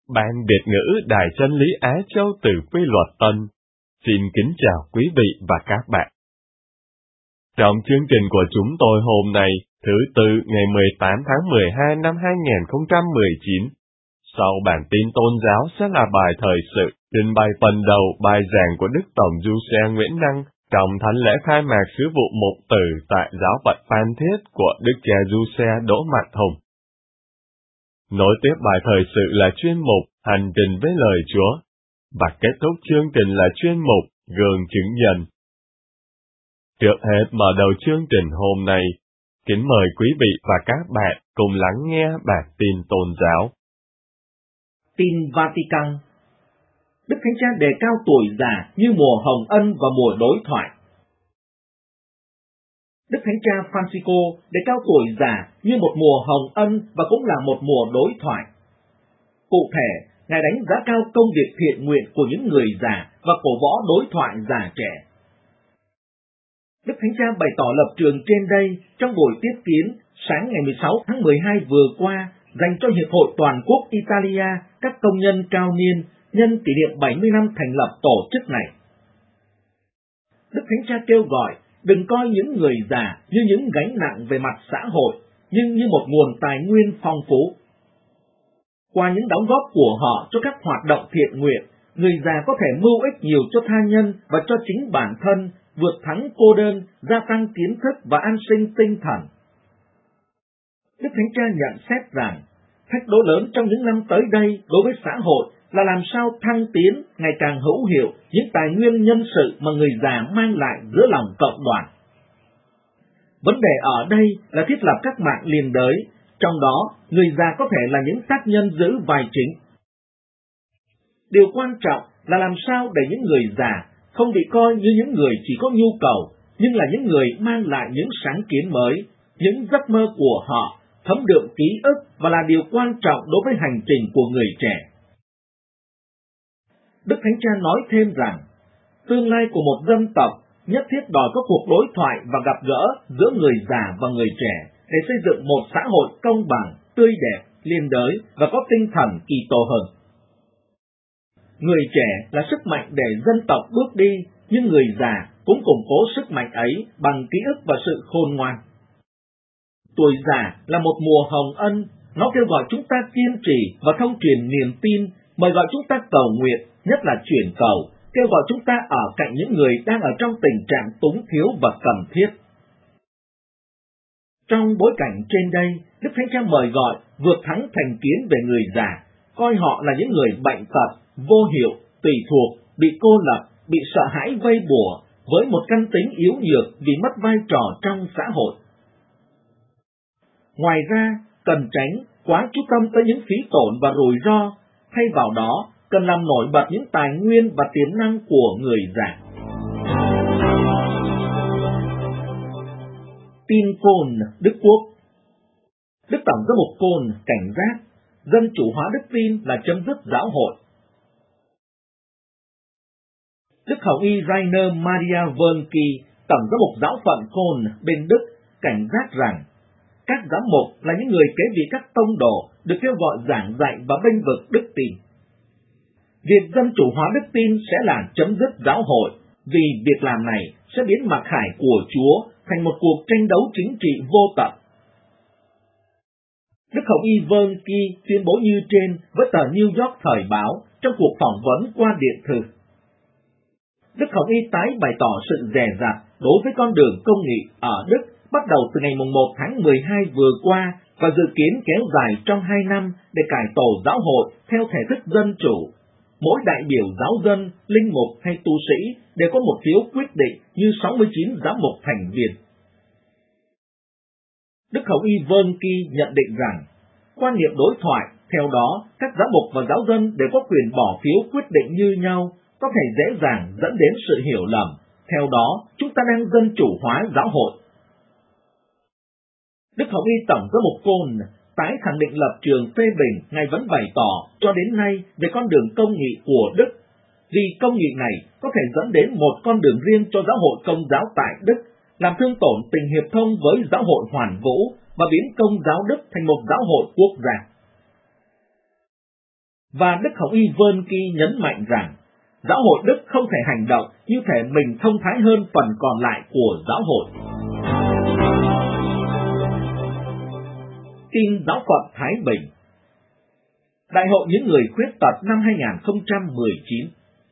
Ban Việt ngữ Đài Chân lý Á Châu từ Quy Luật Tân xin kính chào quý vị và các bạn. Trong chương trình của chúng tôi hôm nay, thứ Tư ngày 18 tháng 12 năm 2019, sau bản tin tôn giáo sẽ là bài thời sự, trình bày phần đầu bài giảng của Đức Tổng Du Xe Nguyễn Năng trong thánh lễ khai mạc sứ vụ mục tử tại Giáo phận Phan Thiết của Đức cha Du Xe Đỗ Mạnh Hùng. Nối tiếp bài thời sự là chuyên mục Hành trình với lời Chúa, và kết thúc chương trình là chuyên mục Gương chứng nhân. Trước hết mở đầu chương trình hôm nay, kính mời quý vị và các bạn cùng lắng nghe bản tin tôn giáo. Tin Vatican. Đức Thánh Cha đề cao tuổi già như mùa hồng ân và mùa đối thoại. Đức Thánh Cha Francisco đề cao tuổi già như một mùa hồng ân và cũng là một mùa đối thoại. Cụ thể, Ngài đánh giá cao công việc thiện nguyện của những người già và cổ võ đối thoại già trẻ. Đức Thánh Cha bày tỏ lập trường trên đây trong buổi tiếp kiến sáng ngày 16 tháng 12 vừa qua dành cho Hiệp hội Toàn quốc Italia các công nhân cao niên nhân kỷ niệm 70 năm thành lập tổ chức này. Đức Thánh Cha kêu gọi đừng coi những người già như những gánh nặng về mặt xã hội, nhưng như một nguồn tài nguyên phong phú. Qua những đóng góp của họ cho các hoạt động thiện nguyện, người già có thể mưu ích nhiều cho tha nhân và cho chính bản thân, vượt thắng cô đơn, gia tăng kiến thức và an sinh tinh thần. Đức Thánh Cha nhận xét rằng, thách đố lớn trong những năm tới đây đối với xã hội là làm sao thăng tiến ngày càng hữu hiệu những tài nguyên nhân sự mà người già mang lại giữa lòng cộng đoàn. Vấn đề ở đây là thiết lập các mạng liên đới, trong đó người già có thể là những tác nhân giữ vai chính. Điều quan trọng là làm sao để những người già không bị coi như những người chỉ có nhu cầu, nhưng là những người mang lại những sáng kiến mới, những giấc mơ của họ, thấm đượm ký ức và là điều quan trọng đối với hành trình của người trẻ. Đức Thánh Cha nói thêm rằng, tương lai của một dân tộc nhất thiết đòi có cuộc đối thoại và gặp gỡ giữa người già và người trẻ để xây dựng một xã hội công bằng, tươi đẹp, liên đới và có tinh thần Kitô hơn. Người trẻ là sức mạnh để dân tộc bước đi, nhưng người già cũng củng cố sức mạnh ấy bằng ký ức và sự khôn ngoan. Tuổi già là một mùa hồng ân, nó kêu gọi chúng ta kiên trì và thông truyền niềm tin, mời gọi chúng ta cầu nguyện, nhất là chuyển cầu, kêu gọi chúng ta ở cạnh những người đang ở trong tình trạng túng thiếu và cần thiết. Trong bối cảnh trên đây, Đức Thánh Cha mời gọi vượt thắng thành kiến về người già, coi họ là những người bệnh tật, vô hiệu, tùy thuộc, bị cô lập, bị sợ hãi vây bủa, với một căn tính yếu nhược vì mất vai trò trong xã hội. Ngoài ra, cần tránh quá chú tâm tới những phí tổn và rủi ro, thay vào đó, cần làm nổi bật những tài nguyên và tiềm năng của người già. Tin Côn, Đức Quốc. Đức Tổng giám mục Côn cảnh giác, dân chủ hóa đức tin là chấm dứt giáo hội. Đức Hồng y Rainer Maria Wernke, Tổng giám mục giáo phận Côn bên Đức, cảnh giác rằng, các giám mục là những người kế vị các tông đồ được kêu gọi giảng dạy và bênh vực đức tin. Việc dân chủ hóa đức tin sẽ là chấm dứt giáo hội, vì việc làm này sẽ biến mặc khải của Chúa thành một cuộc tranh đấu chính trị vô tận. Đức Hồng y Wernke tuyên bố như trên với tờ New York Thời báo trong cuộc phỏng vấn qua điện thư. Đức Hồng y tái bày tỏ sự dè dặt đối với con đường công nghị ở Đức bắt đầu từ ngày 1 tháng 12 vừa qua và dự kiến kéo dài trong 2 năm để cải tổ giáo hội theo thể thức dân chủ. Mỗi đại biểu giáo dân, linh mục hay tu sĩ đều có một phiếu quyết định như 69 giám mục thành viên. Đức Hồng y Wernke nhận định rằng, quan niệm đối thoại, theo đó các giám mục và giáo dân đều có quyền bỏ phiếu quyết định như nhau, có thể dễ dàng dẫn đến sự hiểu lầm. Theo đó, chúng ta đang dân chủ hóa giáo hội. Đức Hồng y Tổng giám mục Côn tái khẳng định lập trường phê bình Ngài vẫn bày tỏ cho đến nay về con đường công nghị của Đức, vì công nghị này có thể dẫn đến một con đường riêng cho giáo hội Công giáo tại Đức, làm thương tổn tình hiệp thông với giáo hội hoàn vũ và biến Công giáo Đức thành một giáo hội quốc gia. Và Đức Hồng Y Vơn Ki nhấn mạnh rằng, giáo hội Đức không thể hành động như thể mình thông thái hơn phần còn lại của giáo hội. Tin giáo phận Thái Bình. Đại hội những người khuyết tật năm 2019.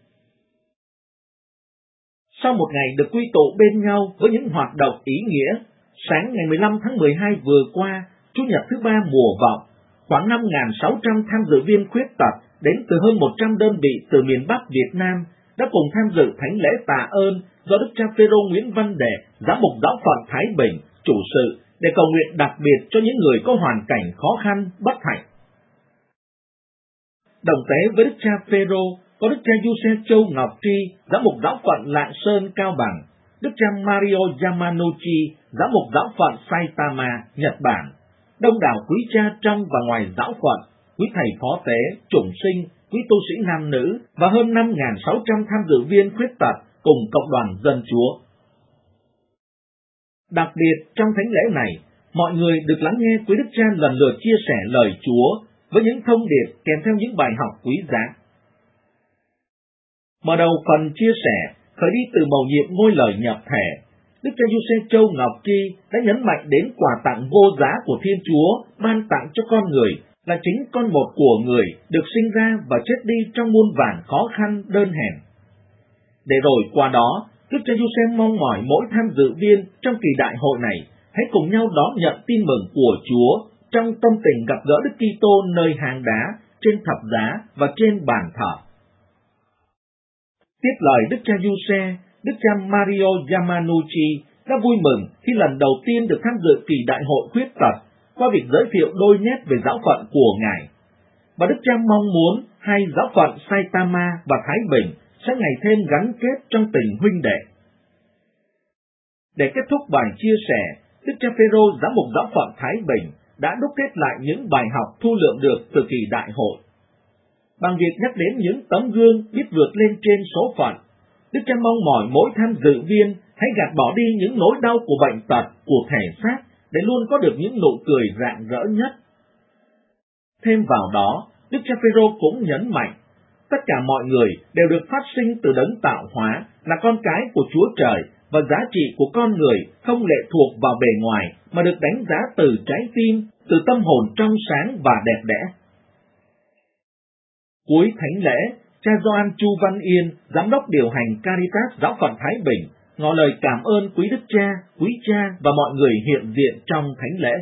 Sau một ngày được quy tụ bên nhau với những hoạt động ý nghĩa, sáng ngày 15 tháng 12 vừa qua, Chủ nhật thứ 3 mùa vọng, khoảng 5.600 tham dự viên khuyết tật đến từ hơn 100 đơn vị từ miền Bắc Việt Nam đã cùng tham dự thánh lễ tạ ơn do Đức cha Phêrô Nguyễn Văn Đệ, giám mục giáo phận Thái Bình, chủ sự để cầu nguyện đặc biệt cho những người có hoàn cảnh khó khăn, bất hạnh. Đồng tế với Đức cha Phêrô có Đức cha Giuse Châu Ngọc Tri, giám mục giáo phận Lạng Sơn, Cao Bằng, Đức cha Mario Yamanuchi, giám mục giáo phận Saitama, Nhật Bản, đông đảo quý cha trong và ngoài giáo phận, quý thầy phó tế, chủng sinh, quý tu sĩ nam nữ và hơn 5.600 tham dự viên khuyết tật cùng cộng đoàn dân Chúa. Đặc biệt trong thánh lễ này, mọi người được lắng nghe quý đức cha lần lượt chia sẻ lời Chúa với những thông điệp kèm theo những bài học quý giá. Mở đầu phần chia sẻ, khởi đi từ mầu nhiệm ngôi lời nhập thể, Đức cha Giuse Châu Ngọc Tri đã nhấn mạnh đến quà tặng vô giá của Thiên Chúa ban tặng cho con người là chính con một của người được sinh ra và chết đi trong muôn vàn khó khăn đơn hèn. Để rồi qua đó, Đức cha Giuse mong mỏi mỗi tham dự viên trong kỳ đại hội này hãy cùng nhau đón nhận tin mừng của Chúa trong tâm tình gặp gỡ Đức Kitô nơi hang đá, trên thập giá và trên bàn thờ. Tiếp lời Đức cha Giuse, Đức cha Mario Yamanuchi đã vui mừng khi lần đầu tiên được tham dự kỳ đại hội khuyết tật qua việc giới thiệu đôi nét về giáo phận của Ngài. Và Đức cha mong muốn hai giáo phận Saitama và Thái Bình sẽ ngày thêm gắn kết trong tình huynh đệ. Để kết thúc bài chia sẻ, Đức cha Phêrô giám mục giáo phận Thái Bình đã đúc kết lại những bài học thu lượm được từ kỳ đại hội. Bằng việc nhắc đến những tấm gương biết vượt lên trên số phận, Đức cha mong mỏi mỗi tham dự viên hãy gạt bỏ đi những nỗi đau của bệnh tật, của thể xác để luôn có được những nụ cười rạng rỡ nhất. Thêm vào đó, Đức cha Phêrô cũng nhấn mạnh, tất cả mọi người đều được phát sinh từ đấng tạo hóa, là con cái của Chúa Trời, và giá trị của con người không lệ thuộc vào bề ngoài mà được đánh giá từ trái tim, từ tâm hồn trong sáng và đẹp đẽ. Cuối thánh lễ, cha Gioan Chu Văn Yên, giám đốc điều hành Caritas giáo phận Thái Bình, ngỏ lời cảm ơn quý đức cha, quý cha và mọi người hiện diện trong thánh lễ.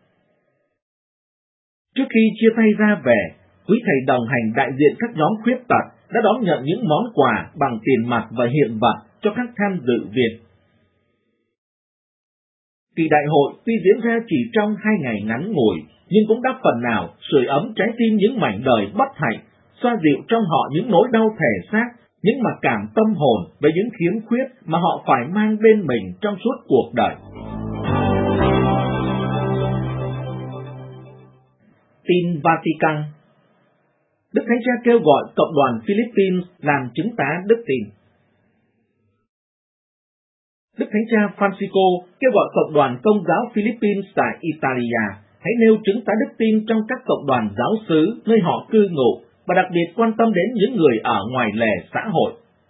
Trước khi chia tay ra về, quý thầy đồng hành đại diện các nhóm khuyết tật đã đón nhận những món quà bằng tiền mặt và hiện vật cho các tham dự viên. Kỳ đại hội tuy diễn ra chỉ trong 2 ngày ngắn ngủi, nhưng cũng đã phần nào sưởi ấm trái tim những mảnh đời bất hạnh, xoa dịu trong họ những nỗi đau thể xác, những mặc cảm tâm hồn về những khiếm khuyết mà họ phải mang bên mình trong suốt cuộc đời. Tin Vatican. Đức Thánh Cha kêu gọi cộng đoàn Philippines làm chứng tá đức tin. Đức Thánh Cha Francisco kêu gọi cộng đoàn Công giáo Philippines tại Italia hãy nêu chứng tá đức tin trong các cộng đoàn giáo xứ nơi họ cư ngụ và đặc biệt quan tâm đến những người ở ngoài lề xã hội.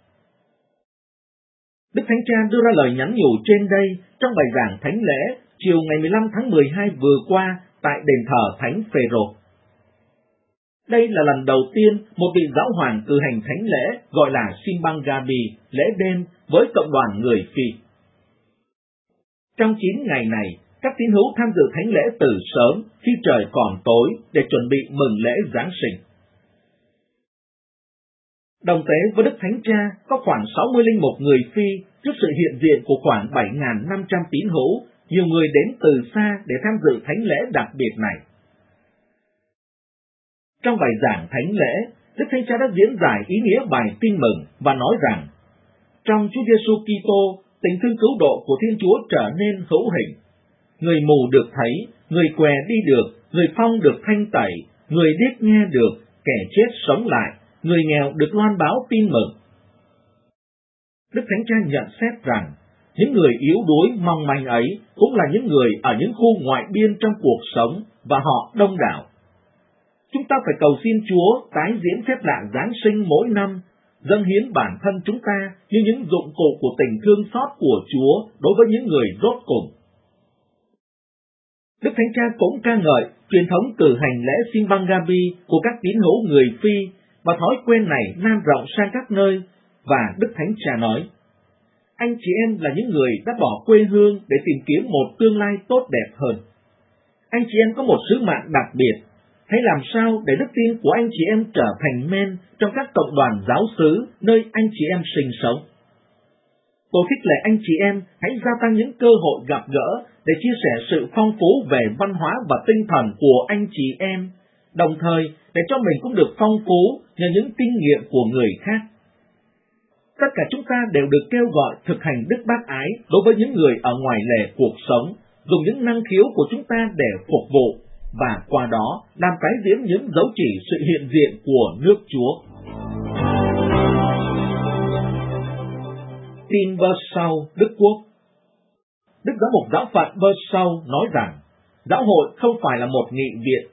Đức Thánh Cha đưa ra lời nhắn nhủ trên đây trong bài giảng thánh lễ chiều ngày 15 tháng 12 vừa qua tại đền thờ Thánh Phêrô. Đây là lần đầu tiên một vị giáo hoàng cử hành thánh lễ gọi là Simbang Gabi, lễ đêm, với cộng đoàn người Phi. Trong 9 ngày này, các tín hữu tham dự thánh lễ từ sớm khi trời còn tối để chuẩn bị mừng lễ Giáng sinh. Đồng tế với Đức Thánh Cha có khoảng 60 linh mục người Phi trước sự hiện diện của khoảng 7.500 tín hữu, nhiều người đến từ xa để tham dự thánh lễ đặc biệt này. Trong bài giảng thánh lễ, Đức Thánh Cha đã diễn giải ý nghĩa bài tin mừng và nói rằng, trong Chúa Giêsu Kitô, tình thương cứu độ của Thiên Chúa trở nên hữu hình. Người mù được thấy, người què đi được, người phong được thanh tẩy, người điếc nghe được, kẻ chết sống lại, người nghèo được loan báo tin mừng. Đức Thánh Cha nhận xét rằng, những người yếu đuối mong manh ấy cũng là những người ở những khu ngoại biên trong cuộc sống và họ đông đảo. chúng ta phải cầu xin Chúa tái diễn phép lạ Giáng sinh mỗi năm, dâng hiến bản thân chúng ta như những dụng cụ của tình thương xót của Chúa đối với những người rốt cùng. Đức Thánh Cha cũng ca ngợi truyền thống cử hành lễ Simbang Gabi của các tín hữu người Phi, và thói quen này lan rộng sang các nơi, và Đức Thánh Cha nói: anh chị em là những người đã bỏ quê hương để tìm kiếm một tương lai tốt đẹp hơn. Anh chị em có một sứ mạng đặc biệt. Hãy làm sao để đức tin của anh chị em trở thành men trong các cộng đoàn giáo xứ nơi anh chị em sinh sống. Tôi khích lệ anh chị em hãy gia tăng những cơ hội gặp gỡ để chia sẻ sự phong phú về văn hóa và tinh thần của anh chị em, đồng thời để cho mình cũng được phong phú nhờ những kinh nghiệm của người khác. Tất cả chúng ta đều được kêu gọi thực hành đức bác ái đối với những người ở ngoài lề cuộc sống, dùng những năng khiếu của chúng ta để phục vụ, và qua đó làm tái diễn những dấu chỉ sự hiện diện của nước Chúa. Tin Warsaw, Đức Quốc. Đức Giám mục Giáo phận Warsaw nói rằng, giáo hội không phải là một nghị viện.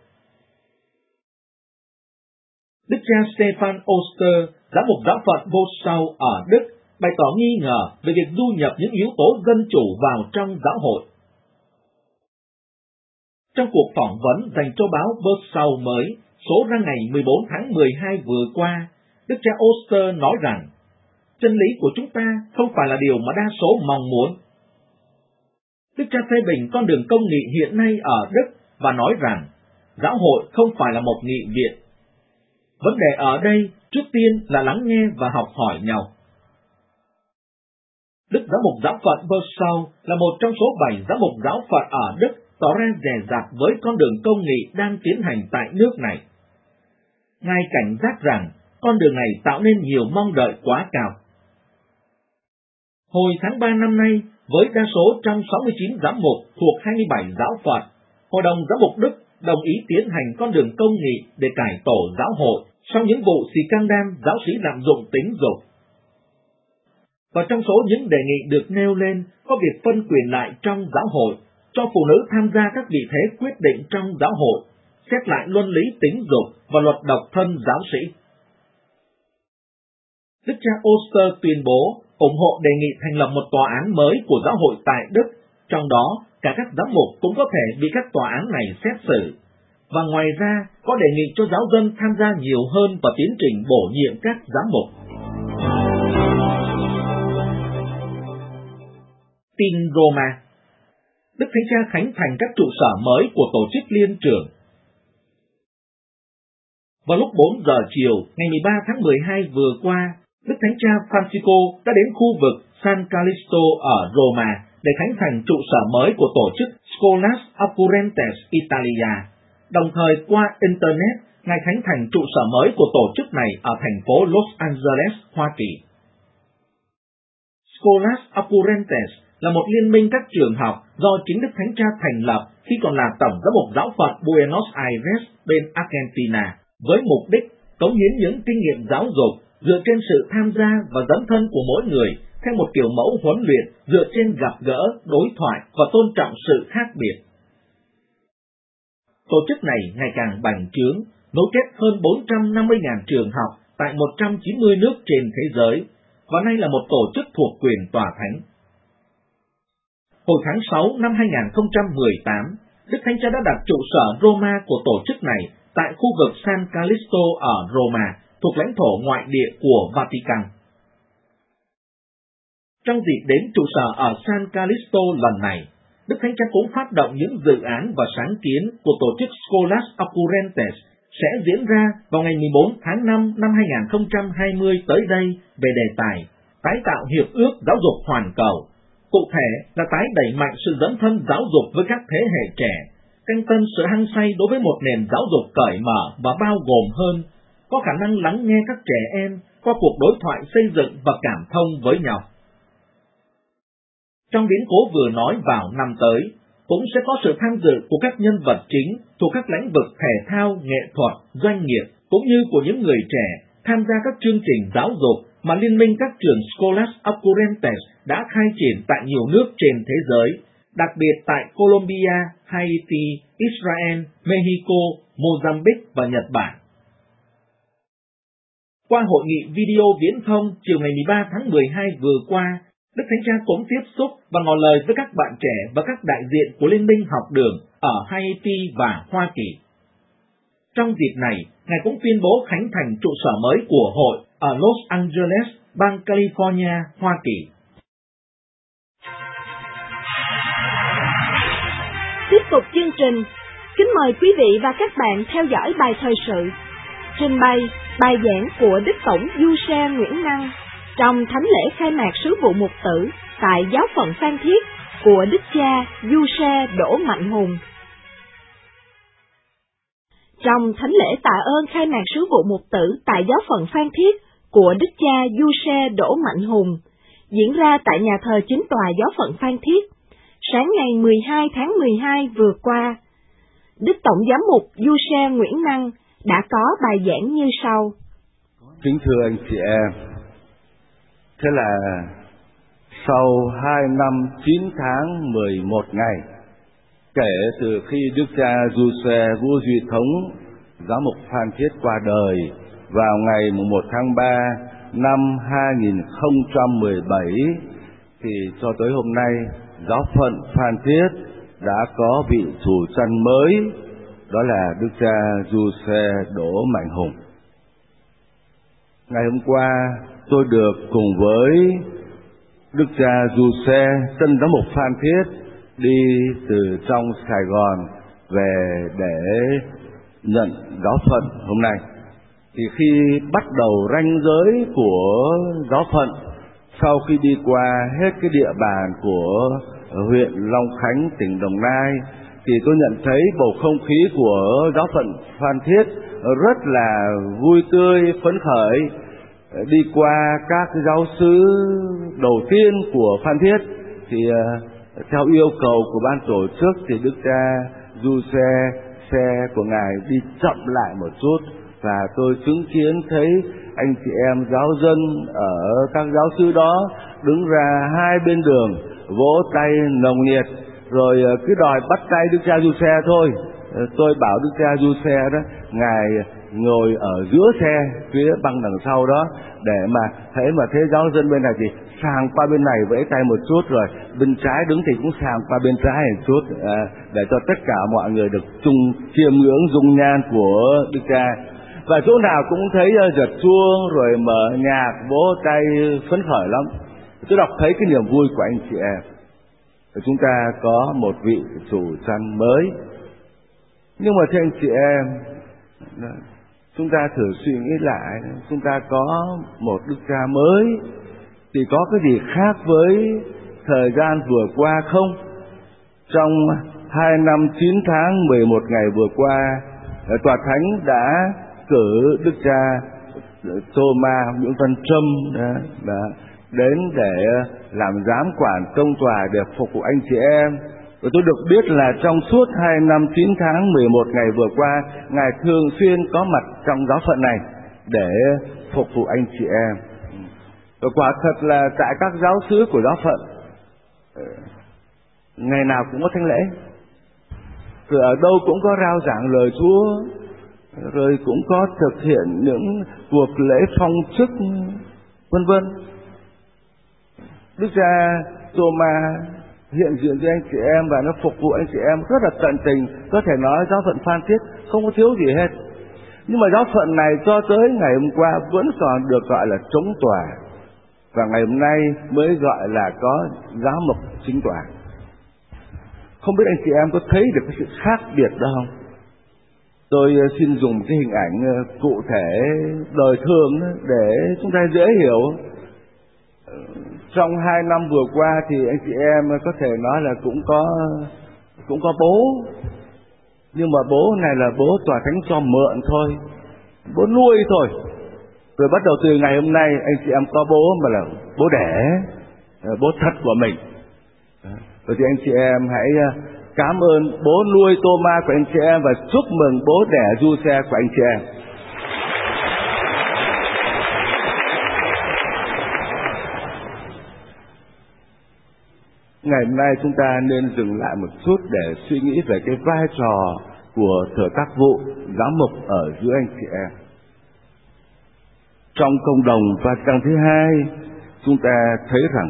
Đức cha Stefan Oster, Giám mục Giáo phận Warsaw ở Đức, bày tỏ nghi ngờ về việc du nhập những yếu tố dân chủ vào trong giáo hội. Trong cuộc phỏng vấn dành cho báo Warsaw mới, số ra ngày 14 tháng 12 vừa qua, Đức cha Oster nói rằng, chân lý của chúng ta không phải là điều mà đa số mong muốn. Đức cha phê bình con đường công nghị hiện nay ở Đức và nói rằng, giáo hội không phải là một nghị viện. Vấn đề ở đây trước tiên là lắng nghe và học hỏi nhau. Đức Giám mục Giáo phận Warsaw là một trong số 7 giám mục giáo phận ở Đức tỏ ra dè dặt với con đường công nghị đang tiến hành tại nước này. Ngài cảnh giác rằng con đường này tạo nên nhiều mong đợi quá cao. Hồi tháng 3 năm nay, với đa số trong 69 giám mục thuộc 27 giáo phận, Hội đồng Giám mục Đức đồng ý tiến hành con đường công nghị để cải tổ giáo hội sau những vụ scandal giáo sĩ lạm dụng tính dục. Và trong số những đề nghị được nêu lên có việc phân quyền lại trong giáo hội, cho phụ nữ tham gia các vị thế quyết định trong giáo hội, xét lại luân lý tính dục và luật độc thân giáo sĩ. Đức cha Oster tuyên bố ủng hộ đề nghị thành lập một tòa án mới của giáo hội tại Đức, trong đó cả các giám mục cũng có thể bị các tòa án này xét xử, và ngoài ra có đề nghị cho giáo dân tham gia nhiều hơn vào tiến trình bổ nhiệm các giám mục. Tin Roma. Đức Thánh Cha khánh thành các trụ sở mới của tổ chức liên trưởng. Vào lúc 4 giờ chiều ngày 13 tháng 12 vừa qua, Đức Thánh Cha Francisco đã đến khu vực San Callisto ở Roma để khánh thành trụ sở mới của tổ chức Scholas Occurrentes Italia. Đồng thời qua Internet, Ngài khánh thành trụ sở mới của tổ chức này ở thành phố Los Angeles, Hoa Kỳ. Scholas Occurrentes là một liên minh các trường học do chính Đức Thánh Cha thành lập khi còn là Tổng giám mục giáo phận Buenos Aires bên Argentina, với mục đích cống hiến những kinh nghiệm giáo dục dựa trên sự tham gia và dấn thân của mỗi người theo một kiểu mẫu huấn luyện dựa trên gặp gỡ, đối thoại và tôn trọng sự khác biệt. Tổ chức này ngày càng bành trướng, nối kết hơn 450.000 trường học tại 190 nước trên thế giới, và nay là một tổ chức thuộc quyền tòa thánh. Hồi tháng 6 năm 2018, Đức Thánh Cha đã đặt trụ sở Roma của tổ chức này tại khu vực San Callisto ở Roma, thuộc lãnh thổ ngoại địa của Vatican. Trong dịp đến trụ sở ở San Callisto lần này, Đức Thánh Cha cũng phát động những dự án và sáng kiến của tổ chức Scholas Occurrentes sẽ diễn ra vào ngày 14 tháng 5 năm 2020 tới đây về đề tài tái tạo hiệp ước giáo dục hoàn cầu. Cụ thể là tái đẩy mạnh sự dấn thân giáo dục với các thế hệ trẻ, canh tân sự hăng say đối với một nền giáo dục cởi mở và bao gồm hơn, có khả năng lắng nghe các trẻ em qua cuộc đối thoại xây dựng và cảm thông với nhau. Trong biến cố vừa nói vào năm tới, cũng sẽ có sự tham dự của các nhân vật chính thuộc các lĩnh vực thể thao, nghệ thuật, doanh nghiệp, cũng như của những người trẻ tham gia các chương trình giáo dục mà Liên minh các trường Scholas Occurrentes đã khai triển tại nhiều nước trên thế giới, đặc biệt tại Colombia, Haiti, Israel, Mexico, Mozambique và Nhật Bản. Qua hội nghị video viễn thông chiều ngày 13 tháng 12 vừa qua, Đức Thánh Cha cũng tiếp xúc và ngỏ lời với các bạn trẻ và các đại diện của Liên minh học đường ở Haiti và Hoa Kỳ. Trong dịp này, Ngài cũng tuyên bố khánh thành trụ sở mới của hội ở Los Angeles, bang California, Hoa Kỳ. Tiếp tục chương trình, kính mời quý vị và các bạn theo dõi bài thời sự, trình bày bài giảng của Đức Tổng Du-xe Nguyễn Năng trong thánh lễ khai mạc sứ vụ mục tử tại giáo phận Phan Thiết của Đức cha Du-xe Đỗ Mạnh Hùng. Trong thánh lễ tạ ơn khai mạc sứ vụ mục tử tại giáo phận Phan Thiết của Đức cha Du-xe Đỗ Mạnh Hùng, diễn ra tại nhà thờ chính tòa giáo phận Phan Thiết, sáng ngày 12 tháng 12 vừa qua, Đức Tổng Giám mục Du-xe Nguyễn Năng đã có bài giảng như sau. Kính thưa anh chị em, thế là sau 2 năm 9 tháng 11 ngày, kể từ khi Đức cha Du-xe Vũ Duy Thống, Giám mục Phan Thiết qua đời vào ngày 1 tháng 3 năm 2017, thì cho tới hôm nay, giáo phận Phan Thiết đã có vị chủ trăn mới, đó là Đức cha Du-xe Đỗ Mạnh Hùng. Ngày hôm qua, tôi được cùng với Đức cha Du-xe Tân Giám mục Phan Thiết đi từ trong Sài Gòn về để nhận giáo phận hôm nay. Thì khi bắt đầu ranh giới của giáo phận, sau khi đi qua hết cái địa bàn của huyện Long Khánh, tỉnh Đồng Nai, thì tôi nhận thấy bầu không khí của giáo phận Phan Thiết rất là vui tươi, phấn khởi. Đi qua các giáo xứ đầu tiên của Phan Thiết, thì theo yêu cầu của ban tổ chức thì Đức cha Du-xe, xe của Ngài đi chậm lại một chút, và tôi chứng kiến thấy anh chị em giáo dân ở các giáo xứ đó đứng ra hai bên đường vỗ tay nồng nhiệt, rồi cứ đòi bắt tay Đức cha Du-xe thôi. Tôi bảo Đức cha Du-xe đó, Ngài ngồi ở giữa xe phía băng đằng sau đó, để mà thấy giáo dân bên này thì sàng qua bên này vẫy tay một chút, rồi bên trái đứng thì cũng sàng qua bên trái một chút, để cho tất cả mọi người được chung chiêm ngưỡng dung nhan của Đức cha. Và chỗ nào cũng thấy giật chuông rồi mở nhạc vỗ tay phấn khởi lắm. Tôi đọc thấy cái niềm vui của anh chị em. Chúng ta có một vị chủ trăn mới. Nhưng mà thưa anh chị em, chúng ta thử suy nghĩ lại, chúng ta có một Đức cha mới thì có cái gì khác với thời gian vừa qua không? Trong 2 năm 9 tháng 11 ngày vừa qua, Tòa Thánh đã cử Đức cha Thomas Nguyễn Văn Trâm đến để làm giám quản công tòa để phục vụ anh chị em. Và tôi được biết là trong suốt 2 năm 9 tháng 11 ngày vừa qua, Ngài thường xuyên có mặt trong giáo phận này để phục vụ anh chị em. Và quả thật là tại các giáo xứ của giáo phận, ngày nào cũng có thánh lễ, rồi ở đâu cũng có rao giảng lời Chúa, rồi cũng có thực hiện những cuộc lễ phong chức, vân vân. Đức cha Thomas hiện diện với anh chị em và nó phục vụ anh chị em rất là tận tình. Có thể nói giáo phận Phan Thiết không có thiếu gì hết. Nhưng mà giáo phận này cho tới ngày hôm qua vẫn còn được gọi là trống tòa, và ngày hôm nay mới gọi là có giám mục chính tòa. Không biết anh chị em có thấy được cái sự khác biệt đó không? Tôi xin dùng cái hình ảnh cụ thể đời thường để chúng ta dễ hiểu. Trong 2 năm vừa qua thì anh chị em có thể nói là cũng có bố, nhưng mà bố này là bố Tòa Thánh cho mượn thôi, bố nuôi thôi. Rồi bắt đầu từ ngày hôm nay anh chị em có bố mà là bố đẻ, bố thật của mình. Vậy thì anh chị em hãy cảm ơn bố nuôi Thomas của anh chị em và chúc mừng bố đẻ Du-xe của anh chị em. Ngày hôm nay chúng ta nên dừng lại một chút để suy nghĩ về cái vai trò của thừa tác vụ giám mục ở giữa anh chị em. Trong cộng đồng Vatican thứ hai, chúng ta thấy rằng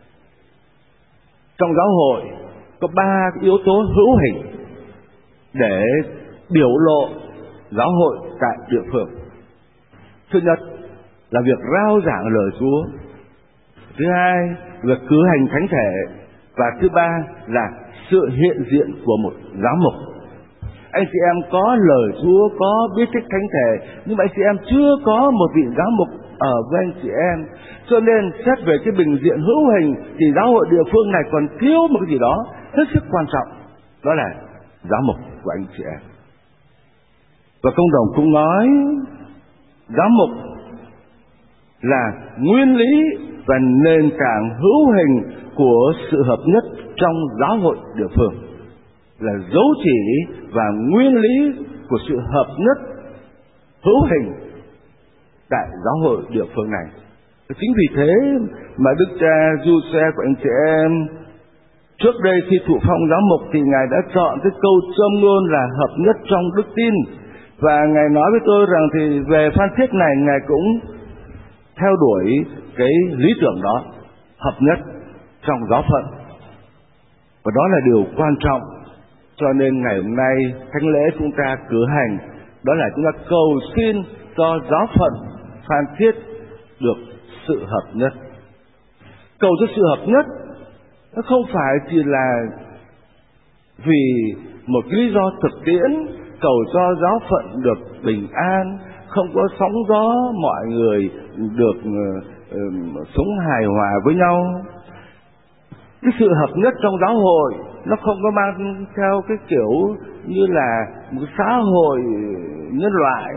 trong giáo hội có 3 yếu tố hữu hình để biểu lộ giáo hội tại địa phương. Thứ nhất là việc rao giảng lời Chúa. Thứ hai, việc cử hành thánh thể. Và thứ ba là sự hiện diện của một giám mục. Anh chị em có lời Chúa, có biết thích thánh thể, nhưng mà anh chị em chưa có một vị giám mục ở với anh chị em. Cho nên xét về cái bình diện hữu hình thì giáo hội địa phương này còn thiếu một cái gì đó hết sức quan trọng, đó là giám mục của anh chị em. Và công đồng cũng nói giám mục là nguyên lý và nền tảng hữu hình của sự hợp nhất trong giáo hội địa phương, là dấu chỉ và nguyên lý của sự hợp nhất hữu hình tại giáo hội địa phương này. Chính vì thế mà Đức Cha Giuse của anh chị em trước đây khi thụ phong giám mục thì Ngài đã chọn cái câu châm ngôn là hợp nhất trong đức tin. Và Ngài nói với tôi rằng thì về Phan Thiết này Ngài cũng theo đuổi cái lý tưởng đó, hợp nhất trong giáo phận. Và đó là điều quan trọng. Cho nên ngày hôm nay thánh lễ chúng ta cử hành, đó là chúng ta cầu xin cho giáo phận Phan Thiết được sự hợp nhất. Cầu cho sự hợp nhất nó không phải chỉ là vì một lý do thực tiễn, cầu cho giáo phận được bình an, không có sóng gió, mọi người được sống hài hòa với nhau. Cái sự hợp nhất trong giáo hội nó không có mang theo cái kiểu như là một xã hội nhân loại.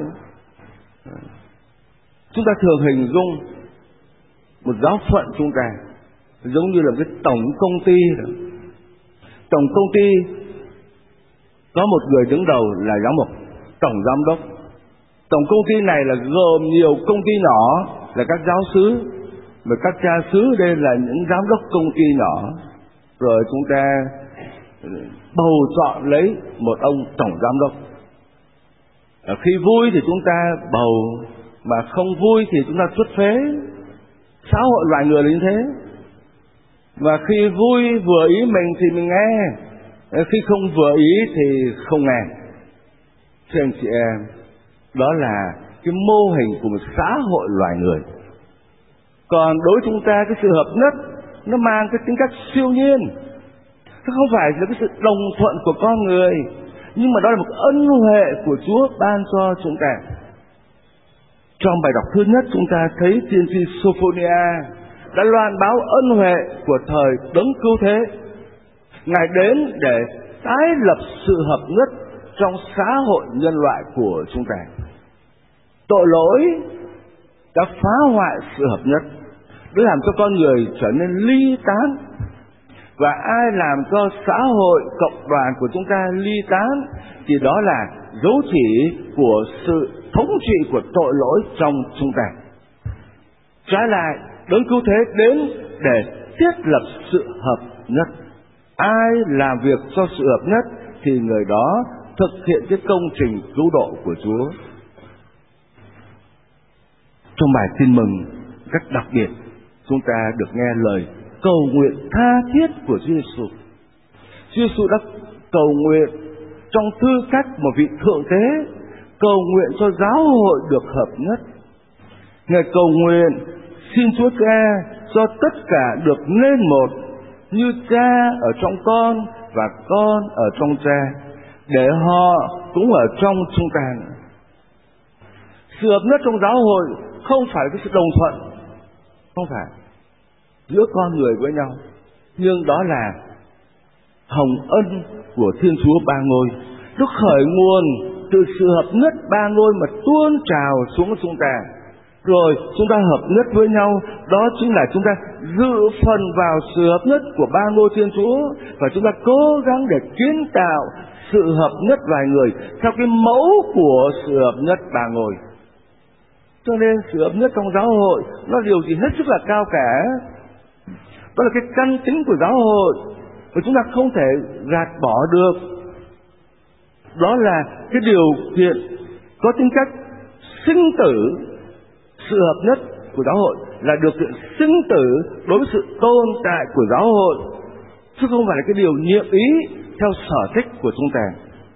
Chúng ta thường hình dung một giáo phận chúng ta giống như là cái tổng công ty. Tổng công ty có một người đứng đầu là giám mục, tổng giám đốc. Tổng công ty này là gồm nhiều công ty nhỏ là các giáo xứ, và các cha xứ đây là những giám đốc công ty nhỏ. Rồi chúng ta bầu chọn lấy một ông tổng giám đốc. Khi vui thì chúng ta bầu, mà không vui thì chúng ta xuất phế. Xã hội loài người là như thế. Và khi vui vừa ý mình thì mình nghe, khi không vừa ý thì không nghe. Thưa anh chị em, đó là cái mô hình của một xã hội loài người. Còn đối với chúng ta, cái sự hợp nhất nó mang cái tính cách siêu nhiên. Nó không phải là cái sự đồng thuận của con người, nhưng mà đó là một ân huệ của Chúa ban cho chúng ta. Trong bài đọc thứ nhất chúng ta thấy tiên tri Sophonia đã loan báo ân huệ của thời Đấng Cứu Thế. Ngài đến để tái lập sự hợp nhất trong xã hội nhân loại của chúng ta. Tội lỗi đã phá hoại sự hợp nhất, đã làm cho con người trở nên ly tán. Và ai làm cho xã hội, cộng đoàn của chúng ta ly tán thì đó là dấu chỉ của sự thống trị của tội lỗi trong chúng ta. Trái lại, Đấng Cứu Thế đến để thiết lập sự hợp nhất. Ai làm việc cho sự hợp nhất thì người đó thực hiện cái công trình cứu độ của Chúa. Trong bài tin mừng rất đặc biệt, chúng ta được nghe lời cầu nguyện tha thiết của Chúa Giêsu. Chúa Giêsu đã cầu nguyện trong tư cách một vị thượng tế, cầu nguyện cho giáo hội được hợp nhất. Ngài cầu nguyện xin Chúa Cha cho tất cả được nên một, như Cha ở trong con và con ở trong Cha, để họ cũng ở trong chúng ta. Sự hợp nhất trong giáo hội không phải cái sự đồng thuận, không phải giữa con người với nhau, nhưng đó là hồng ân của Thiên Chúa Ba Ngôi. Nó khởi nguồn từ sự hợp nhất Ba Ngôi mà tuôn trào xuống chúng ta, rồi chúng ta hợp nhất với nhau. Đó chính là chúng ta dự phần vào sự hợp nhất của Ba Ngôi Thiên Chúa, và chúng ta cố gắng để kiến tạo sự hợp nhất loài người theo cái mẫu của sự hợp nhất Ba Ngôi. Cho nên sự hợp nhất trong giáo hội nó điều gì hết sức là cao cả. Đó là cái căn tính của giáo hội, và chúng ta không thể gạt bỏ được. đó là cái điều kiện có tính cách sinh tử. Sự hợp nhất của giáo hội là điều kiện sinh tử đối với sự tồn tại của giáo hội, chứ không phải là cái điều nhiệm ý theo sở thích của chúng ta.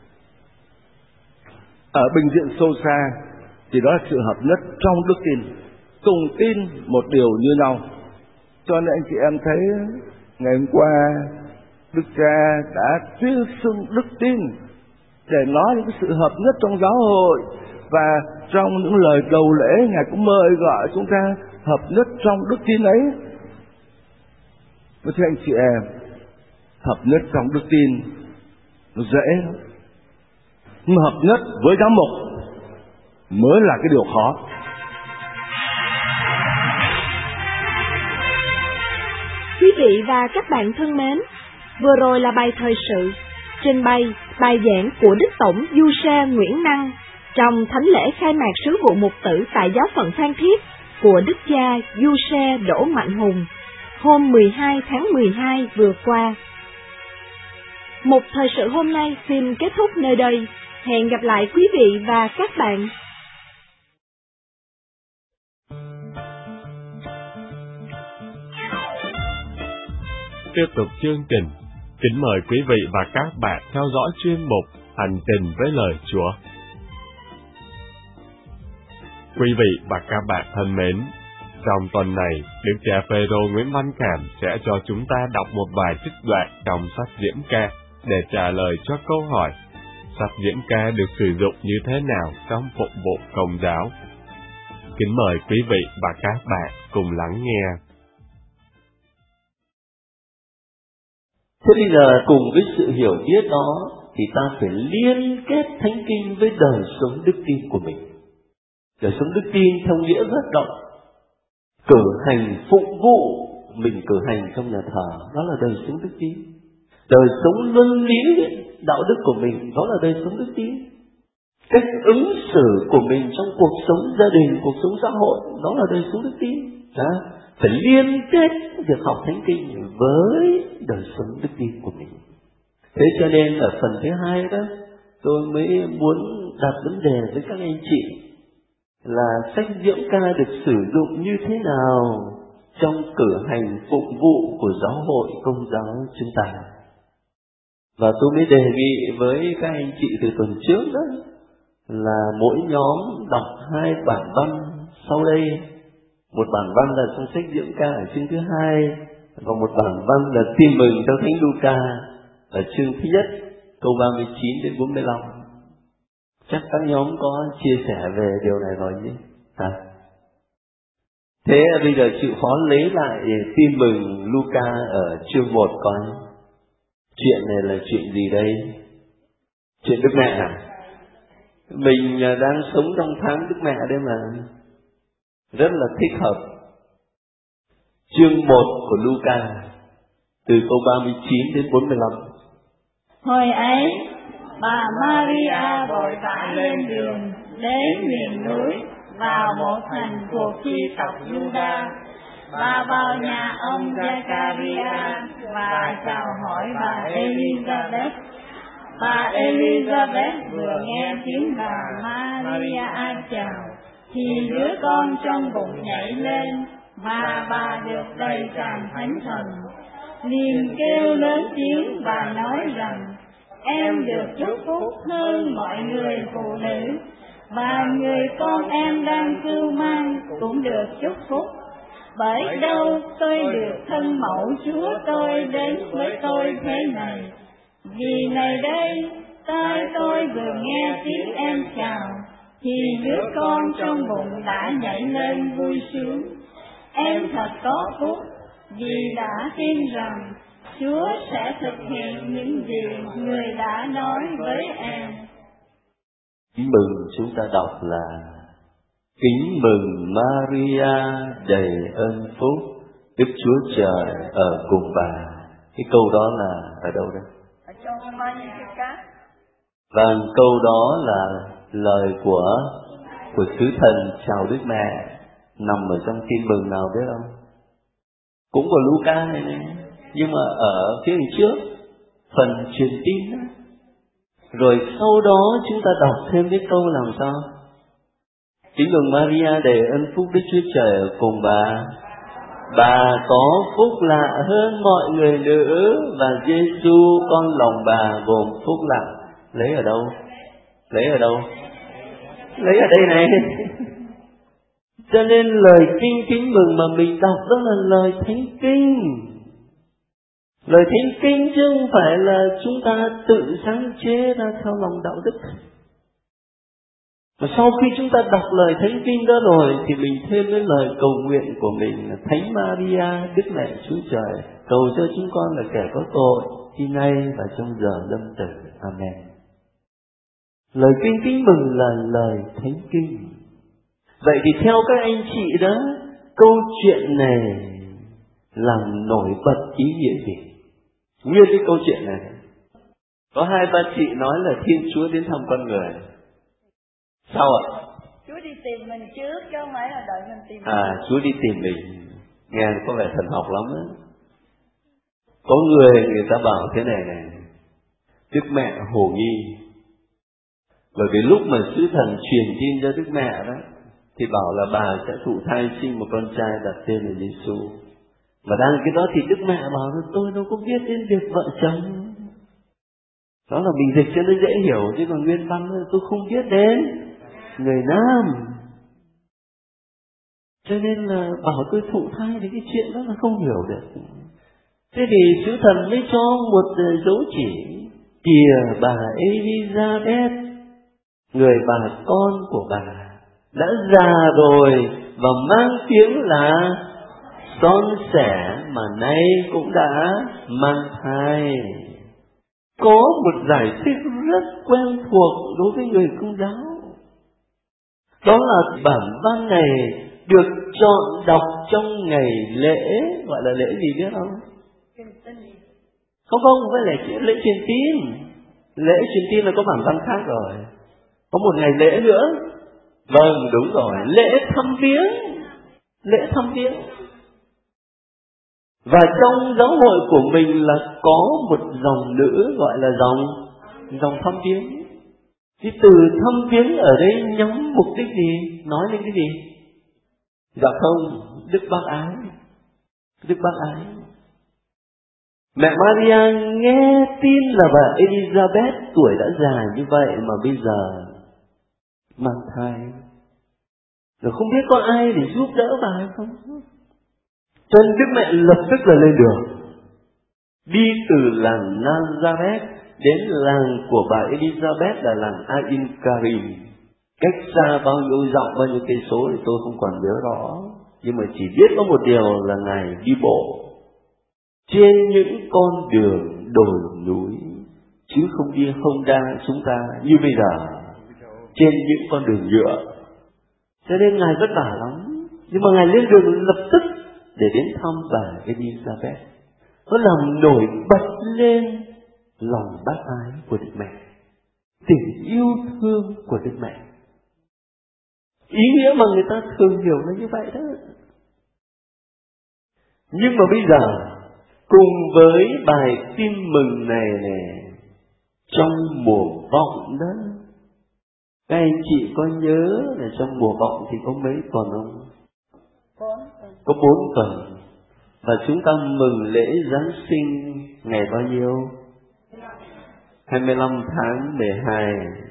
Ở bình diện sâu xa thì đó là sự hợp nhất trong đức tin, cùng tin một điều như nhau. Cho nên anh chị em thấy ngày hôm qua Đức Cha đã tuyên xưng đức tin để nói những cái sự hợp nhất trong giáo hội, và trong những lời đầu lễ Ngài cũng mời gọi chúng ta hợp nhất trong đức tin ấy. Với thưa anh chị em, hợp nhất trong đức tin nó dễ lắm, nhưng hợp nhất với giám mục mới là cái điều khó. Quý vị và các bạn thân mến, vừa rồi là bài thời sự trình bày bài giảng của Đức Tổng Du Xe Nguyễn Năng trong thánh lễ khai mạc sứ vụ mục tử tại giáo phận Phan Thiết của Đức cha Du Xe Đỗ Mạnh Hùng hôm 12 tháng 12 vừa qua. Một thời sự hôm nay xin kết thúc nơi đây. Hẹn gặp lại quý vị và các bạn. Tiếp tục chương trình, kính mời quý vị và các bạn theo dõi chuyên mục Hành trình với lời Chúa. Quý vị và các bạn thân mến, trong tuần này, Đức cha Phêrô Nguyễn Văn Cảm sẽ cho chúng ta đọc một vài trích đoạn trong sách Diễn Ca để trả lời cho câu hỏi: sách Diễn Ca được sử dụng như thế nào trong phục vụ Công giáo? Kính mời quý vị và các bạn cùng lắng nghe. Thế bây giờ cùng với sự hiểu biết đó thì ta phải liên kết thánh kinh với đời sống đức tin của mình. Đời sống đức tin theo nghĩa rất rộng. Cử hành phục vụ, mình cử hành trong nhà thờ, đó là đời sống đức tin. Đời sống luân lý, đạo đức của mình, đó là đời sống đức tin. Cách ứng xử của mình trong cuộc sống gia đình, cuộc sống xã hội, đó là đời sống đức tin. Phải liên kết việc học thánh kinh với đời sống đức tin của mình. Thế cho nên ở phần thứ hai đó, tôi mới muốn đặt vấn đề với các anh chị là sách Diễm Ca được sử dụng như thế nào trong cử hành phục vụ của giáo hội Công giáo chúng ta. Và tôi mới đề nghị với các anh chị từ tuần trước đó là mỗi nhóm đọc 2 bản văn sau đây. Một bản văn là trong sách Diễm Ca ở chương thứ 2, và một bản văn là Tin mừng theo Thánh Luca ở chương thứ 1, câu 39 đến 45. Chắc các nhóm có chia sẻ về điều này rồi nhé. Thế bây giờ chịu khó lấy lại Tin mừng Luca ở chương 1 coi. Chuyện này là chuyện gì đây? Chuyện Đức Mẹ à? Mình đang sống trong tháng Đức Mẹ đây mà. Rất là thích hợp. Chương 1 của Luca, từ câu 39 đến 45. Hồi ấy, bà Maria vội vã lên đường đến miền núi, vào một thành thuộc chi tộc Juda. Bà vào nhà ông Zachariah và chào hỏi bà Elizabeth. Bà Elizabeth vừa nghe tiếng bà Maria chào, thì đứa con trong bụng nhảy lên, và bà được đầy tràn Thánh Thần. Liền kêu lớn tiếng và nói rằng: em được chúc phúc hơn mọi người phụ nữ, và người con em đang cưu mang cũng được chúc phúc. Bởi đâu tôi được thân mẫu Chúa tôi đến với tôi thế này? Vì này đây, tai tôi vừa nghe tiếng em chào, thì đứa con trong bụng đã nhảy lên vui sướng. Em thật có phúc, vì đã tin rằng Chúa sẽ thực hiện những gì người đã nói với em. Kính mừng chúng ta đọc là: kính mừng Maria đầy ơn phúc, Đức Chúa Trời ở cùng bà. Cái câu đó là ở đâu đây? Ở trong Magnificat. Và câu đó là lời của sứ thần chào Đức Mẹ, nằm ở trong Tin mừng nào biết không? Cũng của Luca này, nhưng mà ở phía trước, phần truyền tin đó. Rồi sau đó chúng ta đọc thêm cái câu làm sao? Kính mừng Maria đầy ơn phúc, Đức Chúa Trời ở cùng bà. Bà có phúc lạ hơn mọi người nữ, và Giêsu con lòng bà gồm phúc lạ. Lấy ở đâu? Lấy ở đâu? Lấy ở đây này. Cho nên lời kinh kính mừng mà mình đọc đó là lời thánh kinh. Lời thánh kinh chứ không phải là chúng ta tự sáng chế ra theo lòng đạo đức. Và sau khi chúng ta đọc lời thánh kinh đó rồi thì mình thêm cái lời cầu nguyện của mình là: Thánh Maria, Đức Mẹ Chúa Trời, cầu cho chúng con là kẻ có tội, khi nay và trong giờ lâm tử. Amen. Lời kinh kính mừng là lời thánh kinh. Vậy thì theo các anh chị đó, câu chuyện này làm nổi bật ý nghĩa gì? Nguyên cái câu chuyện này, có hai ba chị nói là Thiên Chúa đến thăm con người. Sao ạ? Chúa đi tìm mình trước chứ không phải là đợi mình tìm. Chúa đi tìm mình, nghe có vẻ thần học lắm á. Có người ta bảo thế này này: Đức Mẹ hồ nghi, bởi vì lúc mà sứ thần truyền tin cho Đức Mẹ đó thì bảo là bà sẽ thụ thai sinh một con trai đặt tên là Giêsu. Mà đang cái đó thì Đức Mẹ bảo là tôi đâu có biết đến việc vợ chồng. Đó là mình dịch cho nó dễ hiểu, chứ còn nguyên văn tôi không biết đến người nam. Cho nên là bảo tôi thụ thai thì cái chuyện đó là không hiểu được. Thế thì sứ thần mới cho một dấu chỉ: kìa bà Elizabeth, người bà con của bà đã già rồi và mang tiếng là son sẻ, mà nay cũng đã mang thai. Có một giải thích rất quen thuộc đối với người Công giáo. Đó là bản văn này được chọn đọc trong ngày lễ, gọi là lễ gì biết không? Không phải lễ truyền tin. Lễ truyền tin là có bản văn khác rồi. Có một ngày lễ nữa. Vâng, đúng rồi, lễ thăm viếng. Lễ thăm viếng. Và trong giáo hội của mình là có một dòng nữ gọi là dòng thăm viếng. Cái từ thăm viếng ở đây nhắm mục đích gì? Nói lên cái gì? Dạ không, Đức Bác Ái. Đức Bác Ái. Mẹ Maria nghe tin là bà Elizabeth tuổi đã già như vậy mà bây giờ mang thai, rồi không biết có ai để giúp đỡ bà hay không. Cho nên Đức Mẹ lập tức là lên đường, đi từ làng Nazareth đến làng của bà Elizabeth là làng Ain Karim. Cách xa bao nhiêu dặm, bao nhiêu cây số thì tôi không còn nhớ rõ, nhưng mà chỉ biết có một điều là Ngài đi bộ trên những con đường đồi núi, chứ không đi Honda chúng ta như bây giờ trên những con đường nhựa. Cho nên Ngài vất vả lắm, nhưng mà Ngài lên đường lập tức để đến thăm bà Elizabeth. Nó làm nổi bật lên lòng bác ái của Đức Mẹ, tình yêu thương của Đức Mẹ. Ý nghĩa mà người ta thường hiểu là như vậy đó. Nhưng mà bây giờ cùng với bài tin mừng này nè, trong mùa vọng đó, các anh chị có nhớ là trong mùa vọng thì có mấy tuần không? Có 4 tuần. Và chúng ta mừng lễ Giáng sinh ngày bao nhiêu? 25 tháng 12.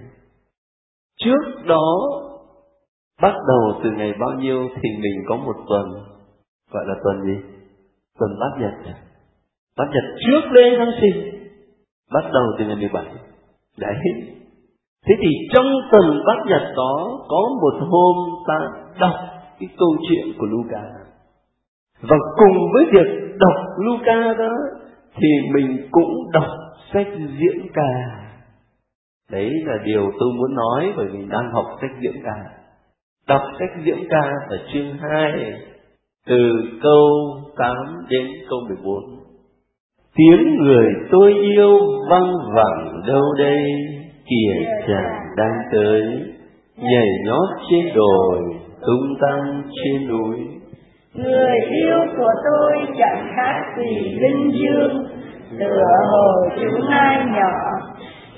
Trước đó, bắt đầu từ ngày bao nhiêu thì mình có một tuần, gọi là tuần gì? Tuần Bát Nhật. Bát Nhật trước lễ Giáng sinh, bắt đầu từ ngày 17. Đấy. Thế thì trong tuần Bát Nhật đó, có một hôm ta đọc cái câu chuyện của Luca. Và cùng với việc đọc Luca đó, thì mình cũng đọc sách diễn ca. Đấy là điều tôi muốn nói, bởi vì đang học sách diễn ca. Đọc sách diễn ca ở chương 2, từ câu 8 đến câu 14. Tiếng người tôi yêu vang vẳng đâu đây, kìa chàng đang tới, nhảy nhót trên đồi, tung tăng trên núi. Người yêu của tôi chẳng khác gì linh dương, tựa hồ chúng ai nhỏ,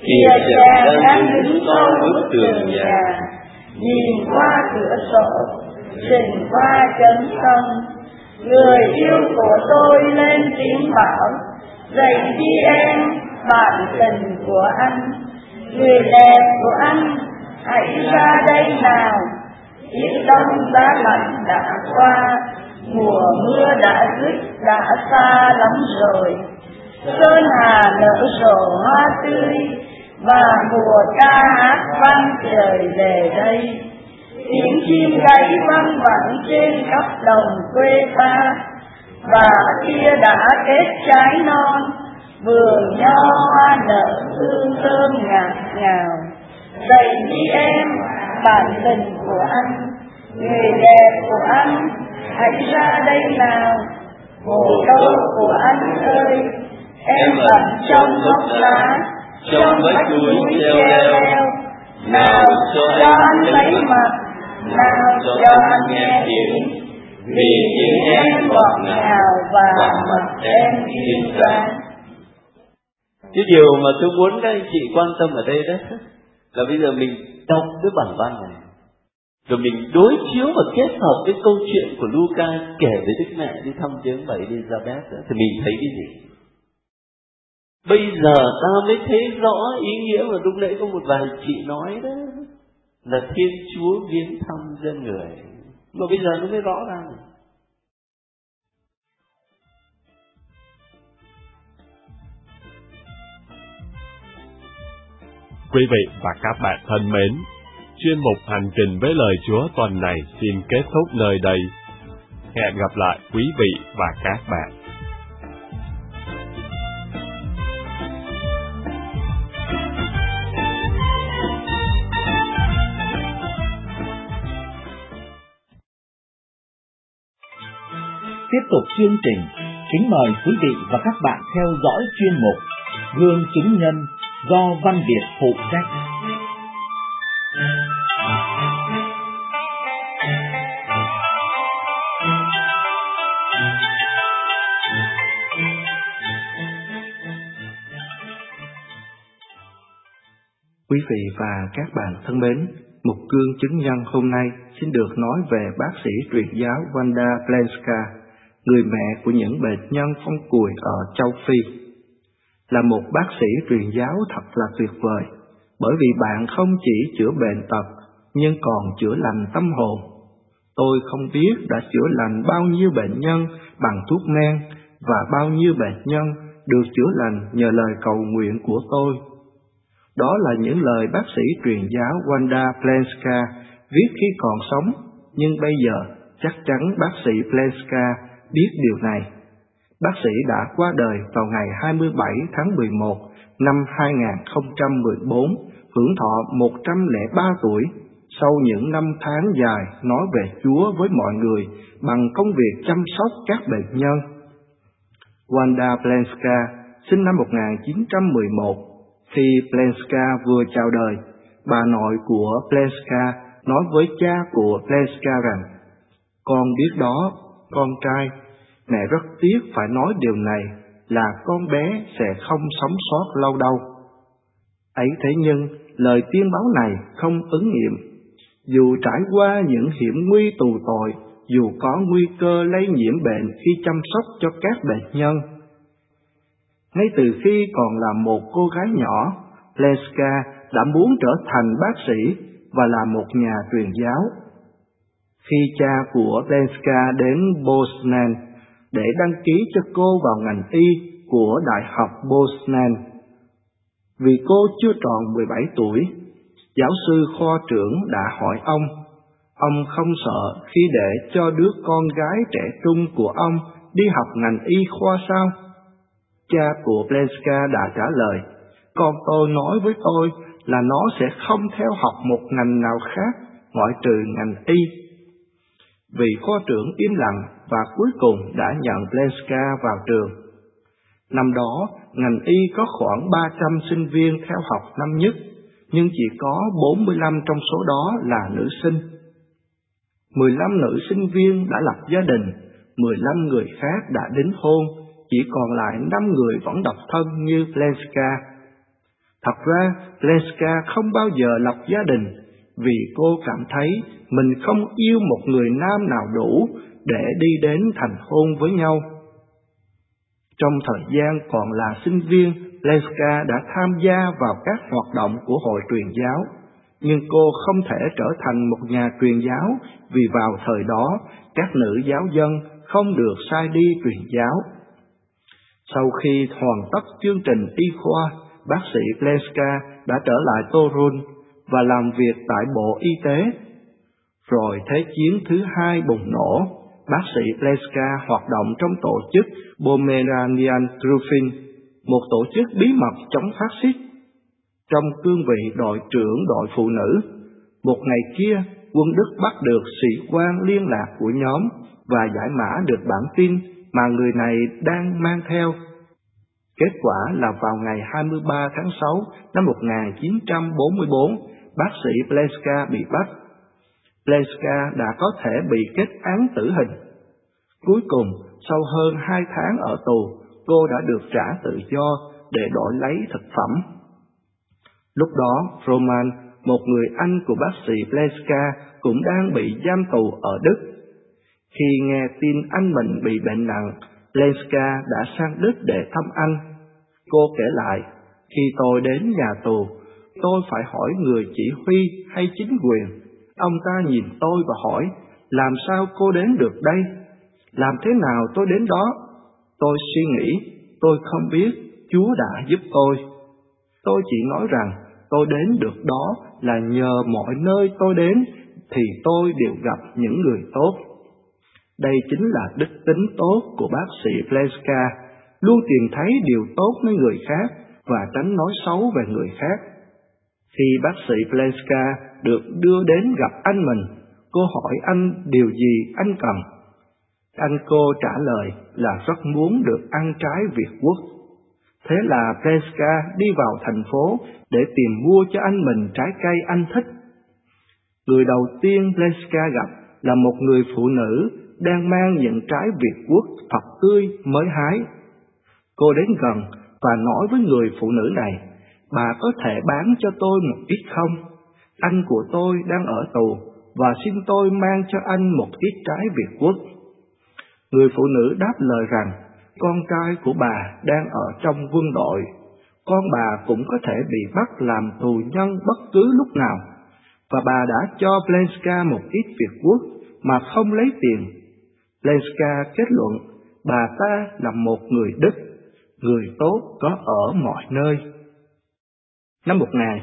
Kìa chàng đang đứng sau bức tường nhà, nhìn qua cửa sổ, nhìn qua chấn sông. Người yêu của tôi lên tiếng bảo, dậy đi em, bạn tình của anh. Người đẹp của anh, hãy ra đây nào. Tiết đông giá lạnh đã qua, mùa mưa đã dứt, đã xa lắm rồi. Sơn hà nở rộ hoa tươi, và mùa ca hát vang trời về đây. Tiếng chim gáy vang vẳng trên khắp đồng quê ta, và kia đã kết trái non, vườn nho hoa nở hương thơm ngạt ngào. Dậy đi em, bạn tình của anh, người đẹp của anh, hãy ra đây nào. Mồ câu của anh ơi, em ẩn trong gốc lá, trong vách núi treo leo. Nào cho anh lấy mặt, nào cho anh nghe tiếng, vì những em ngọt ngào và mặt em yên sáng. Cái điều mà tôi muốn các anh chị quan tâm ở đây đó là bây giờ mình đọc cái bản văn này, rồi mình đối chiếu và kết hợp với câu chuyện của Luca kể với Đức Mẹ đi thăm viếng bà Elizabeth đó, thì mình thấy cái gì? Bây giờ ta mới thấy rõ ý nghĩa mà lúc nãy có một vài chị nói đó, là Thiên Chúa viếng thăm dân người, mà bây giờ nó mới rõ ràng. Quý vị và các bạn thân mến, chuyên mục Hành trình với lời Chúa tuần này xin kết thúc nơi đây. Hẹn gặp lại quý vị và các bạn. Tiếp tục chương trình, kính mời quý vị và các bạn theo dõi chuyên mục Gương chứng nhân do Văn Việt phụ trách. Quý vị và các bạn thân mến, mục Gương chứng nhân hôm nay xin được nói về bác sĩ truyền giáo Wanda Plenska, người mẹ của những bệnh nhân phong cùi ở châu Phi. Là một bác sĩ truyền giáo thật là tuyệt vời, bởi vì bạn không chỉ chữa bệnh tật, nhưng còn chữa lành tâm hồn. Tôi không biết đã chữa lành bao nhiêu bệnh nhân bằng thuốc men, và bao nhiêu bệnh nhân được chữa lành nhờ lời cầu nguyện của tôi. Đó là những lời bác sĩ truyền giáo Wanda Plenska viết khi còn sống, nhưng bây giờ chắc chắn bác sĩ Plenska biết điều này. Bác sĩ đã qua đời vào ngày 27 tháng 11 năm 2014, hưởng thọ 103 tuổi, sau những năm tháng dài nói về Chúa với mọi người bằng công việc chăm sóc các bệnh nhân. Wanda Plenska sinh năm 1911. Khi Plenska vừa chào đời, bà nội của Plenska nói với cha của Plenska rằng, con biết đó, con trai, mẹ rất tiếc phải nói điều này là con bé sẽ không sống sót lâu đâu. Ấy thế nhưng, lời tiên báo này không ứng nghiệm. Dù trải qua những hiểm nguy tù tội, dù có nguy cơ lây nhiễm bệnh khi chăm sóc cho các bệnh nhân. Ngay từ khi còn là một cô gái nhỏ, Plenska đã muốn trở thành bác sĩ và là một nhà truyền giáo. Khi cha của Plenska đến Poznan để đăng ký cho cô vào ngành y của Đại học Poznan, vì cô chưa tròn 17 tuổi, giáo sư khoa trưởng đã hỏi ông không sợ khi để cho đứa con gái trẻ trung của ông đi học ngành y khoa sao? Cha của Plenska đã trả lời, con tôi nói với tôi là nó sẽ không theo học một ngành nào khác ngoại trừ ngành y. Vị khoa trưởng im lặng và cuối cùng đã nhận Plenska vào trường. Năm đó, ngành y có khoảng 300 sinh viên theo học năm nhất, nhưng chỉ có 45 trong số đó là nữ sinh. 15 nữ sinh viên đã lập gia đình, 15 người khác đã đính hôn, chỉ còn lại 5 người vẫn độc thân như Plenska. Thật ra, Lenska không bao giờ lập gia đình, vì cô cảm thấy mình không yêu một người nam nào đủ để đi đến thành hôn với nhau. Trong thời gian còn là sinh viên, Lenska đã tham gia vào các hoạt động của hội truyền giáo, nhưng cô không thể trở thành một nhà truyền giáo vì vào thời đó các nữ giáo dân không được sai đi truyền giáo. Sau khi hoàn tất chương trình y khoa, bác sĩ Lenska đã trở lại Torun và làm việc tại Bộ Y tế. Rồi Thế chiến thứ hai bùng nổ, bác sĩ Lenska hoạt động trong tổ chức Pomeranian Trufin, một tổ chức bí mật chống phát xít. Trong cương vị đội trưởng đội phụ nữ, một ngày kia, quân Đức bắt được sĩ quan liên lạc của nhóm và giải mã được bản tin mà người này đang mang theo. Kết quả là vào ngày 23 tháng 6 năm 1944, bác sĩ Lenska bị bắt. Lenska đã có thể bị kết án tử hình. Cuối cùng, sau hơn 2 tháng ở tù, cô đã được trả tự do để đổi lấy thực phẩm. Lúc đó, Roman, một người anh của bác sĩ Lenska, cũng đang bị giam tù ở Đức. Khi nghe tin anh mình bị bệnh nặng, Lenska đã sang Đức để thăm anh. Cô kể lại, khi tôi đến nhà tù, tôi phải hỏi người chỉ huy hay chính quyền. Ông ta nhìn tôi và hỏi, làm sao cô đến được đây? Làm thế nào tôi đến đó? Tôi suy nghĩ, tôi không biết, Chúa đã giúp tôi. Tôi chỉ nói rằng, tôi đến được đó là nhờ mọi nơi tôi đến thì tôi đều gặp những người tốt. Đây chính là đức tính tốt của bác sĩ Lenska, luôn tìm thấy điều tốt nơi người khác và tránh nói xấu về người khác. Khi bác sĩ Lenska được đưa đến gặp anh mình, cô hỏi anh điều gì anh cần. Anh cô trả lời là rất muốn được ăn trái Việt Quốc. Thế là Lenska đi vào thành phố để tìm mua cho anh mình trái cây anh thích. Người đầu tiên Lenska gặp là một người phụ nữ đang mang những trái Việt Quốc thật tươi mới hái. Cô đến gần và nói với người phụ nữ này, bà có thể bán cho tôi một ít không? Anh của tôi đang ở tù và xin tôi mang cho anh một ít trái Việt Quốc. Người phụ nữ đáp lời rằng, con trai của bà đang ở trong quân đội, con bà cũng có thể bị bắt làm tù nhân bất cứ lúc nào, và bà đã cho Lenska một ít Việt Quốc mà không lấy tiền. Lenska kết luận, bà ta là một người Đức, người tốt có ở mọi nơi. Năm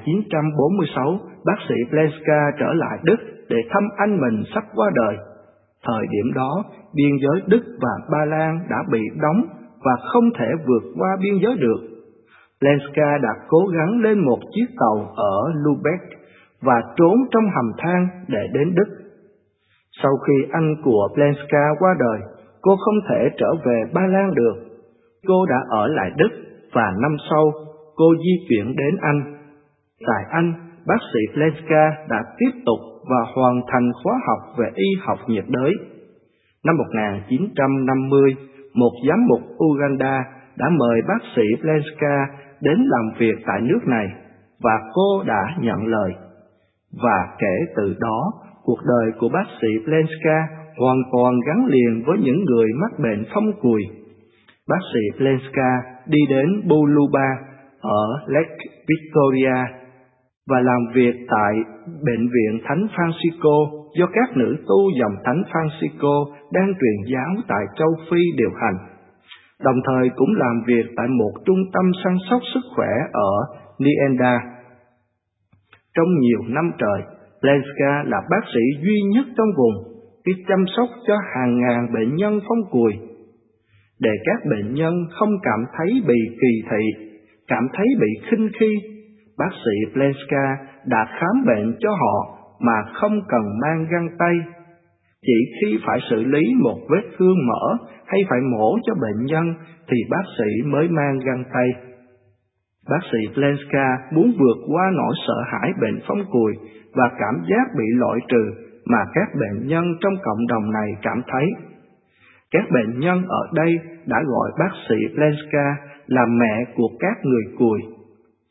1946, bác sĩ Lenska trở lại Đức để thăm anh mình sắp qua đời. Thời điểm đó, biên giới Đức và Ba Lan đã bị đóng và không thể vượt qua biên giới được. Lenska đã cố gắng lên một chiếc tàu ở Lübeck và trốn trong hầm than để đến Đức. Sau khi anh của Lenska qua đời, cô không thể trở về Ba Lan được. Cô đã ở lại Đức và năm sau, cô di chuyển đến Anh. Tại Anh, bác sĩ Lenska đã tiếp tục và hoàn thành khóa học về y học nhiệt đới. Năm 1950, một giám mục Uganda đã mời bác sĩ Lenska đến làm việc tại nước này, và cô đã nhận lời. Và kể từ đó, cuộc đời của bác sĩ Lenska hoàn toàn gắn liền với những người mắc bệnh phong cùi. Bác sĩ Lenska đi đến Buluba ở Lake Victoria và làm việc tại Bệnh viện Thánh Francisco do các nữ tu dòng Thánh Francisco đang truyền giáo tại châu Phi điều hành. Đồng thời cũng làm việc tại một trung tâm săn sóc sức khỏe ở Nienda. Trong nhiều năm trời, Lenska là bác sĩ duy nhất trong vùng, biết chăm sóc cho hàng ngàn bệnh nhân phong cùi. Để các bệnh nhân không cảm thấy bị kỳ thị, cảm thấy bị khinh khi, bác sĩ Lenska đã khám bệnh cho họ mà không cần mang găng tay. Chỉ khi phải xử lý một vết thương mở hay phải mổ cho bệnh nhân thì bác sĩ mới mang găng tay. Bác sĩ Lenska muốn vượt qua nỗi sợ hãi bệnh phong cùi và cảm giác bị loại trừ mà các bệnh nhân trong cộng đồng này cảm thấy. Các bệnh nhân ở đây đã gọi bác sĩ Lenska là mẹ của các người cùi.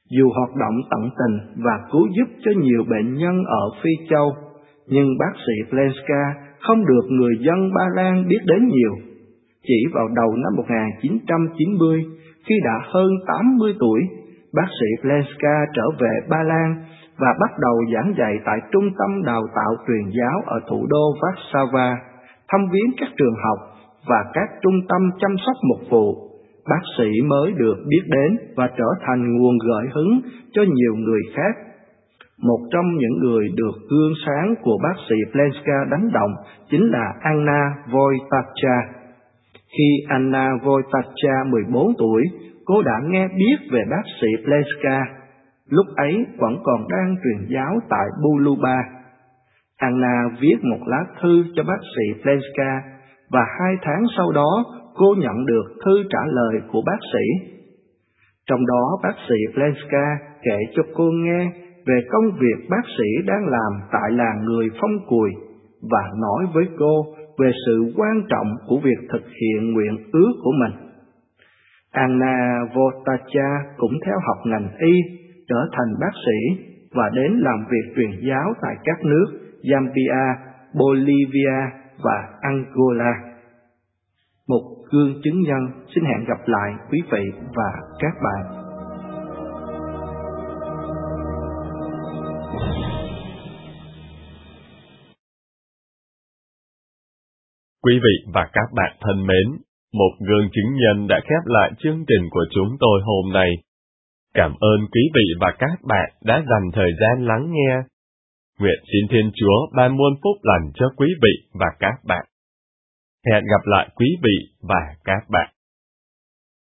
Dù hoạt động tận tình và cứu giúp cho nhiều bệnh nhân ở Phi Châu, nhưng bác sĩ Plenska không được người dân Ba Lan biết đến nhiều. Chỉ vào đầu năm 1990, khi đã hơn 80 tuổi, bác sĩ Plenska trở về Ba Lan và bắt đầu giảng dạy tại Trung tâm Đào tạo Truyền giáo ở thủ đô Warsaw, thăm viếng các trường học và các trung tâm chăm sóc mục vụ. Bác sĩ mới được biết đến và trở thành nguồn gợi hứng cho nhiều người khác. Một trong những người được gương sáng của bác sĩ Plenska đánh động chính là Anna Wojtacza. Khi Anna Wojtacza 14 tuổi, cô đã nghe biết về bác sĩ Plenska. Lúc ấy vẫn còn đang truyền giáo tại Buluba. Anna viết một lá thư cho bác sĩ Plenska và 2 tháng sau đó cô nhận được thư trả lời của bác sĩ. Trong đó bác sĩ Plenska kể cho cô nghe về công việc bác sĩ đang làm tại làng người Phong Cùi và nói với cô về sự quan trọng của việc thực hiện nguyện ước của mình. Anna Wojtacza cũng theo học ngành y, trở thành bác sĩ và đến làm việc truyền giáo tại các nước Zambia, Bolivia và Angola. Một gương chứng nhân xin hẹn gặp lại quý vị và các bạn. Quý vị và các bạn thân mến, một gương chứng nhân đã khép lại chương trình của chúng tôi hôm nay. Cảm ơn quý vị và các bạn đã dành thời gian lắng nghe. Nguyện xin Thiên Chúa ban muôn phúc lành cho quý vị và các bạn. Hẹn gặp lại quý vị và các bạn.